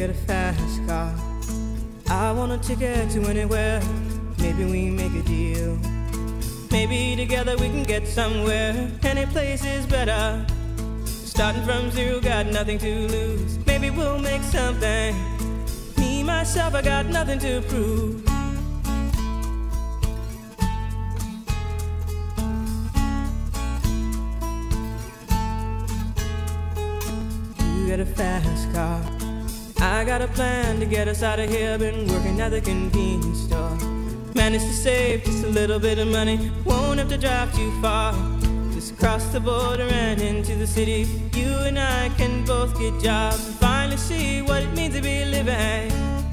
get a fast car. I want a ticket to anywhere. Maybe we make a deal. Maybe together we can get somewhere. Any place is better. Starting from zero, got nothing to lose. Maybe we'll make something. Me, myself, I got nothing to prove. You got a fast car. I got a plan to get us out of here. Been working at the convenience store. Managed to save just a little bit of money. Won't have to drive too far. Just cross the border and into the city. You and I can both get jobs and finally see what it means to be living.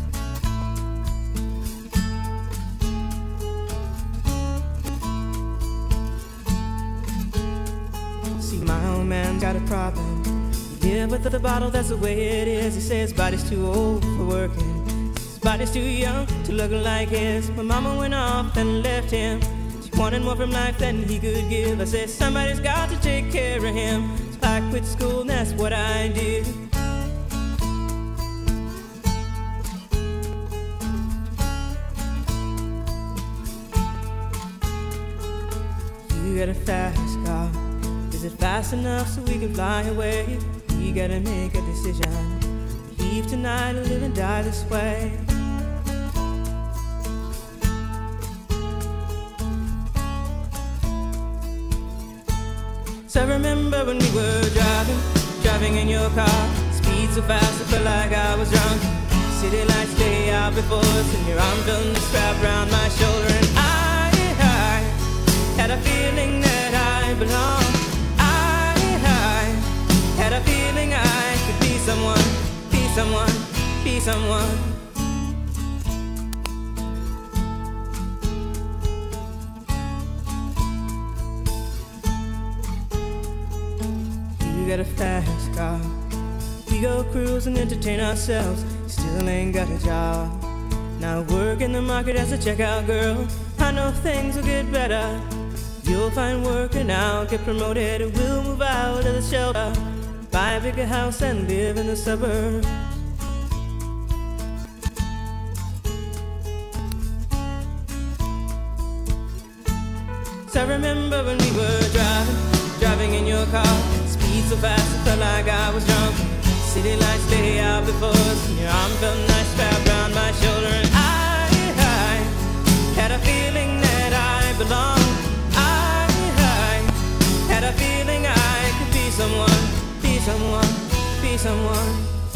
See, my old man's got a problem. Yeah, but the bottle, that's the way it is. He says his body's too old for working. His body's too young to look like his. My mama went off and left him. She wanted more from life than he could give. I said, somebody's got to take care of him. So I quit school and that's what I did. You got a fast car. Is it fast enough so we can fly away? We gotta make a decision. Leave tonight or live and die this way. So I remember when we were driving in your car. Speed so fast I felt like I was drunk. City lights lay out before us, and your arm felt the strap around my shoulder. And I had a feeling that I belonged. Had a feeling I could be someone, be someone, be someone. You got a fast car. We go cruise and entertain ourselves. Still ain't got a job. Now work in the market as a checkout girl. I know things will get better. You'll find work and I'll get promoted. We'll move out of the shelter. Buy a bigger house and live in the suburbs. So I remember when we were driving in your car. Speed so fast I felt like I was drunk. City lights lay out before us, and your arm felt nice wrapped around my shoulder. And I had a feeling that I belonged. I had a feeling I could be someone. Be someone, be someone.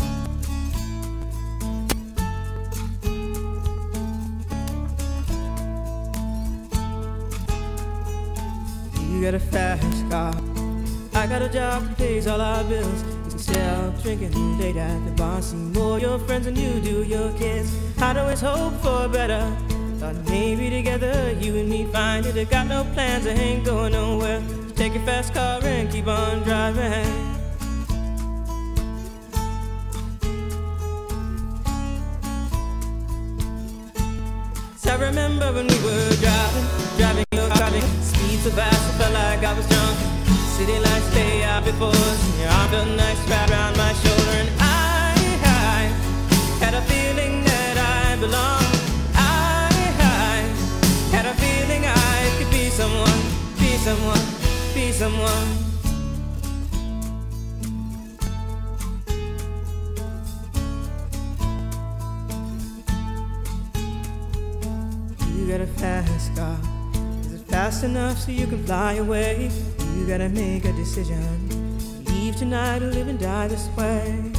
You got a fast car. I got a job that pays all our bills. Instead of drinking late at the bar, see more your friends than you do your kids. I'd always hope for better. Thought maybe together you and me find it. I got no plans, I ain't going nowhere. Take your fast car and keep on driving. I remember when we were driving your car. Speed so fast I felt like I was drunk. City lights lay out before us, and your arm felt nice wrapped around my shoulder. And I had a feeling that I belonged. I had a feeling I could be someone, be someone, be someone. You got a fast car. Is it fast enough so you can fly away? You gotta make a decision. Leave tonight or live and die this way.